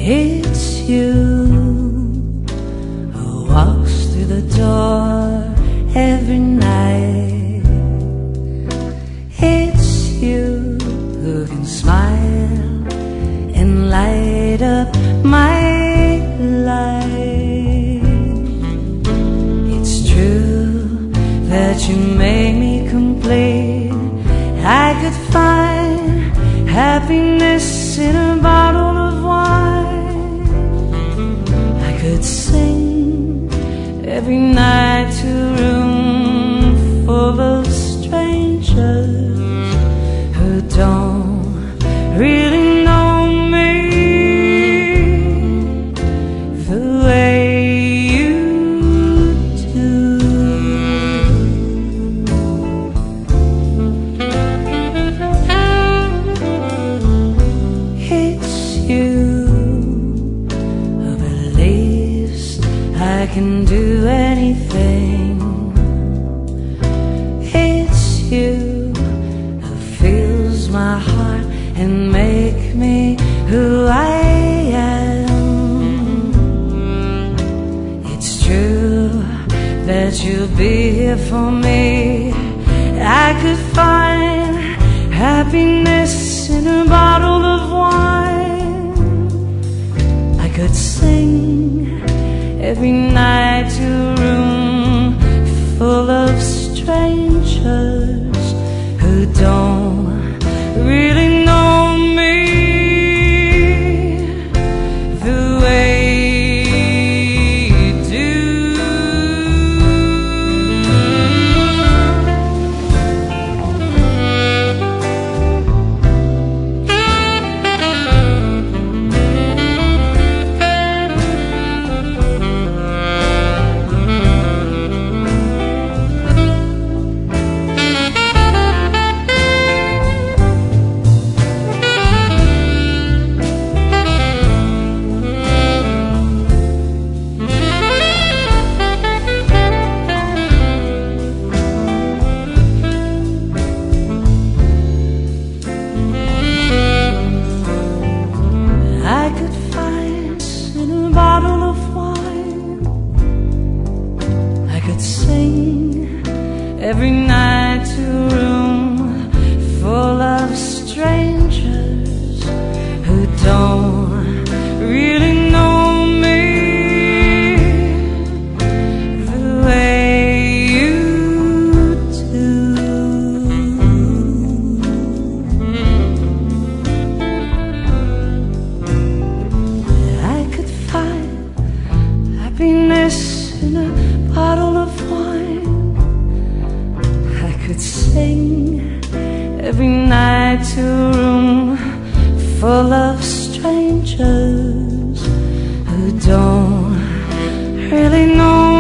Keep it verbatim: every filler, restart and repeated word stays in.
It's you who walks through the door every night. It's you who can smile and light up my life. It's true that you made me complete. I could find happiness in a bottle of wine. I could sing every night to a room full of strangers who don't really know me the way you do. It's you who believes I can do anything. It's you who fills my heart and make me who I am. It's true that you'll be here for me. I could find happiness in a bottle of wine. I could sing every night to a room full of strangers who don't really know me the way you do. I could find in a bottle of wine. I could sing every night to a room full of strangers who don't really know me the way you do. I could find happiness in a bottle of wine. I could sing every night to a room full of strangers who don't really know